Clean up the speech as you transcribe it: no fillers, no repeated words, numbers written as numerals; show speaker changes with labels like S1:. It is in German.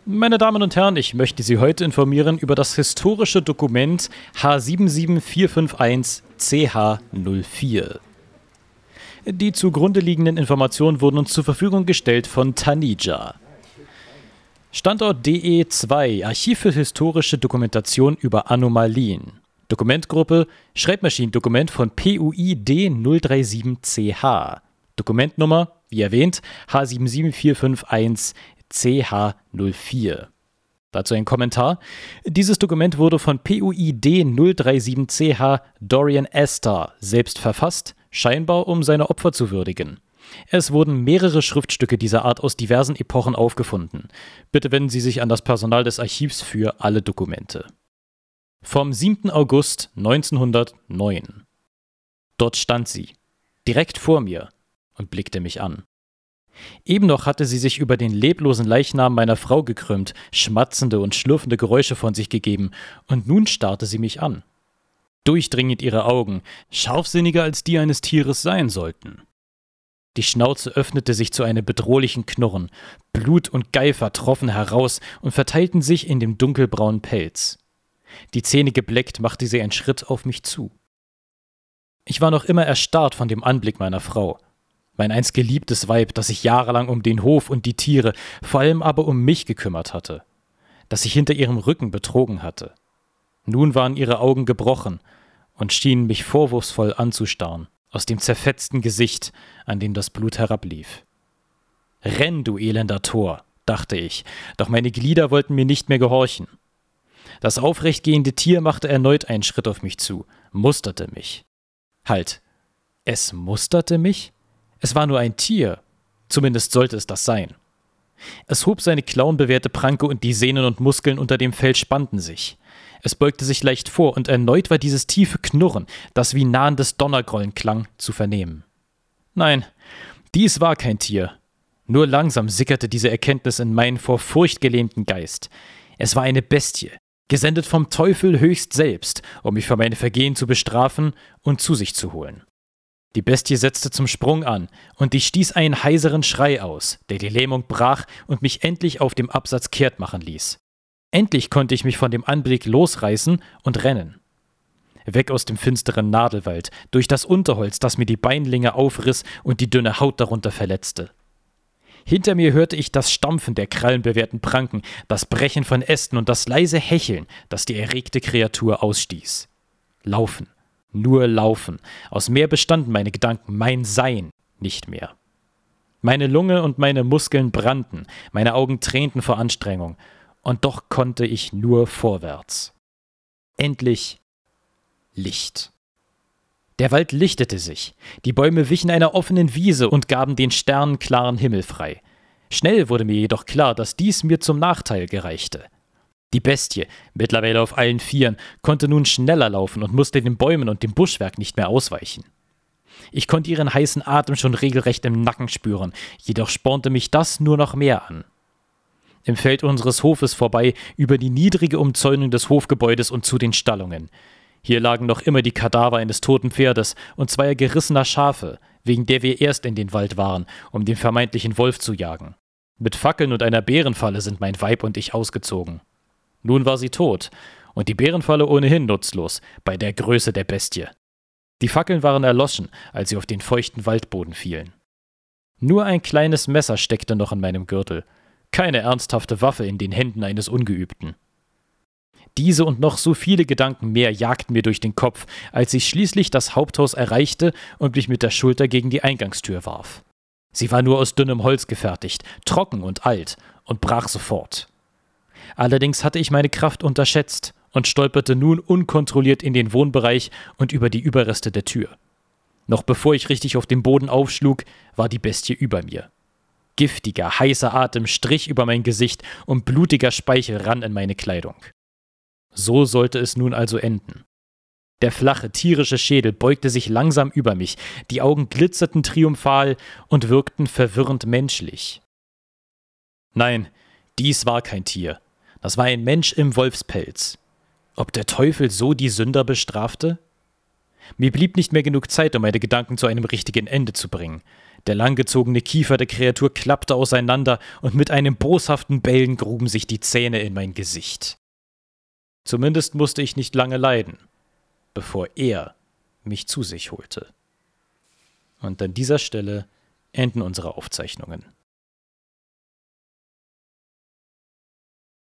S1: Meine Damen und Herren, ich möchte Sie heute informieren über das historische Dokument H77451CH04. Die zugrunde liegenden Informationen wurden uns zur Verfügung gestellt von Tanija. Standort DE2, Archiv für historische Dokumentation über Anomalien. Dokumentgruppe, Schreibmaschinendokument von PUID 037CH. Dokumentnummer, wie erwähnt, H77451CH04. Dazu ein Kommentar. Dieses Dokument wurde von PUID 037CH Dorian Astor selbst verfasst, scheinbar um seine Opfer zu würdigen. Es wurden mehrere Schriftstücke dieser Art aus diversen Epochen aufgefunden. Bitte wenden Sie sich an das Personal des Archivs für alle Dokumente. Vom 7. August 1909. Dort stand sie, direkt vor mir, und blickte mich an. Eben noch hatte sie sich über den leblosen Leichnam meiner Frau gekrümmt, schmatzende und schlürfende Geräusche von sich gegeben, und nun starrte sie mich an. Durchdringend ihre Augen, scharfsinniger als die eines Tieres sein sollten. Die Schnauze öffnete sich zu einem bedrohlichen Knurren, Blut und Geifer troffen heraus und verteilten sich in dem dunkelbraunen Pelz. Die Zähne gebleckt machte sie einen Schritt auf mich zu. Ich war noch immer erstarrt von dem Anblick meiner Frau. Mein einst geliebtes Weib, das sich jahrelang um den Hof und die Tiere, vor allem aber um mich gekümmert hatte, das sich hinter ihrem Rücken betrogen hatte. Nun waren ihre Augen gebrochen und schienen mich vorwurfsvoll anzustarren, aus dem zerfetzten Gesicht, an dem das Blut herablief. »Renn, du elender Tor«, dachte ich, doch meine Glieder wollten mir nicht mehr gehorchen. Das aufrechtgehende Tier machte erneut einen Schritt auf mich zu, musterte mich. Halt, es musterte mich? Es war nur ein Tier, zumindest sollte es das sein. Es hob seine klauenbewehrte Pranke und die Sehnen und Muskeln unter dem Fell spannten sich. Es beugte sich leicht vor und erneut war dieses tiefe Knurren, das wie nahendes Donnergrollen klang, zu vernehmen. Nein, dies war kein Tier. Nur langsam sickerte diese Erkenntnis in meinen vor Furcht gelähmten Geist. Es war eine Bestie, gesendet vom Teufel höchst selbst, um mich für meine Vergehen zu bestrafen und zu sich zu holen. Die Bestie setzte zum Sprung an, und ich stieß einen heiseren Schrei aus, der die Lähmung brach und mich endlich auf dem Absatz kehrt machen ließ. Endlich konnte ich mich von dem Anblick losreißen und rennen. Weg aus dem finsteren Nadelwald, durch das Unterholz, das mir die Beinlinge aufriss und die dünne Haut darunter verletzte. Hinter mir hörte ich das Stampfen der krallenbewehrten Pranken, das Brechen von Ästen und das leise Hecheln, das die erregte Kreatur ausstieß. Laufen. Nur laufen. Aus mehr bestanden meine Gedanken, mein Sein nicht mehr. Meine Lunge und meine Muskeln brannten, meine Augen tränten vor Anstrengung, und doch konnte ich nur vorwärts. Endlich Licht. Der Wald lichtete sich, die Bäume wichen einer offenen Wiese und gaben den sternenklaren Himmel frei. Schnell wurde mir jedoch klar, dass dies mir zum Nachteil gereichte. Die Bestie, mittlerweile auf allen Vieren, konnte nun schneller laufen und musste den Bäumen und dem Buschwerk nicht mehr ausweichen. Ich konnte ihren heißen Atem schon regelrecht im Nacken spüren, jedoch spornte mich das nur noch mehr an. Im Feld unseres Hofes vorbei, über die niedrige Umzäunung des Hofgebäudes und zu den Stallungen. Hier lagen noch immer die Kadaver eines toten Pferdes und zweier gerissener Schafe, wegen der wir erst in den Wald waren, um den vermeintlichen Wolf zu jagen. Mit Fackeln und einer Bärenfalle sind mein Weib und ich ausgezogen. Nun war sie tot und die Bärenfalle ohnehin nutzlos bei der Größe der Bestie. Die Fackeln waren erloschen, als sie auf den feuchten Waldboden fielen. Nur ein kleines Messer steckte noch in meinem Gürtel, keine ernsthafte Waffe in den Händen eines Ungeübten. Diese und noch so viele Gedanken mehr jagten mir durch den Kopf, als ich schließlich das Haupthaus erreichte und mich mit der Schulter gegen die Eingangstür warf. Sie war nur aus dünnem Holz gefertigt, trocken und alt, und brach sofort. Allerdings hatte ich meine Kraft unterschätzt und stolperte nun unkontrolliert in den Wohnbereich und über die Überreste der Tür. Noch bevor ich richtig auf dem Boden aufschlug, war die Bestie über mir. Giftiger, heißer Atem strich über mein Gesicht und blutiger Speichel rann in meine Kleidung. So sollte es nun also enden. Der flache, tierische Schädel beugte sich langsam über mich, die Augen glitzerten triumphal und wirkten verwirrend menschlich. Nein, dies war kein Tier. Das war ein Mensch im Wolfspelz. Ob der Teufel so die Sünder bestrafte? Mir blieb nicht mehr genug Zeit, um meine Gedanken zu einem richtigen Ende zu bringen. Der langgezogene Kiefer der Kreatur klappte auseinander und mit einem boshaften Bellen gruben sich die Zähne in mein Gesicht. Zumindest musste ich nicht lange leiden, bevor er mich zu sich holte. Und an dieser Stelle enden unsere Aufzeichnungen.